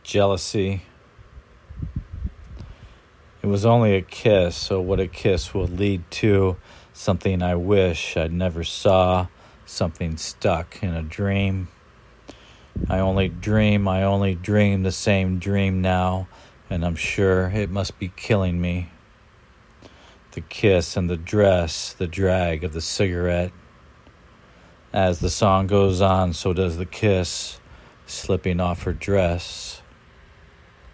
Jealousy. It was only a kiss, so what a kiss will lead to. Something I wish I'd never saw. Something stuck in a dream. I only dream the same dream now, and I'm sure it must be killing me. The kiss and the dress, the drag of the cigarette. As the song goes on, so does the kiss, slipping off her dress.